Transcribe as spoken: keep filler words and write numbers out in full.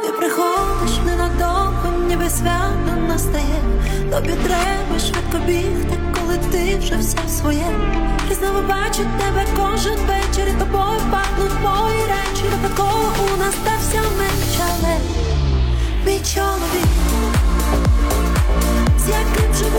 Ти приходиш ненадовго, ніби свято настає. Тобі треба швидко бігти, коли ти вже все своє. І знову бачу тебе кожен вечір, і тобою пахнуть мої речі. Випадково у нас стався меч, але мій чоловік, з яким же